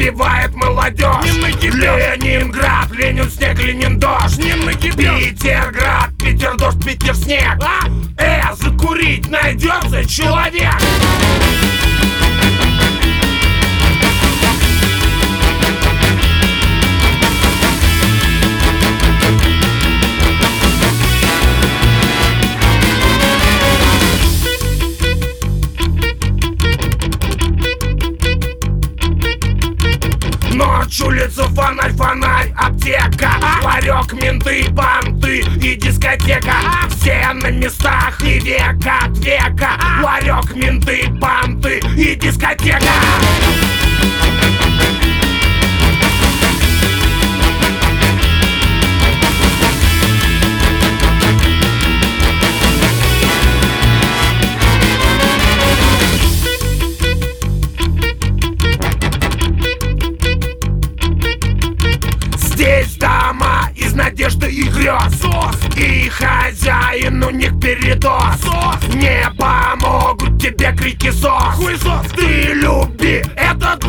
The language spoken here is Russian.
убивает молодежь. Ленинград, Ленин снег, Ленин дождь. Питерград, Питер дождь, Питер снег. Закурить найдется человек. Ночь, улица, фонарь, фонарь, аптека, ларек, менты, банты и дискотека. Все на местах и века от века. Ларек, менты, банты и дискотека. Здесь дома из надежды и грез, и хозяин у них передоз. Не помогут тебе крики ЗОС. Ты люби этот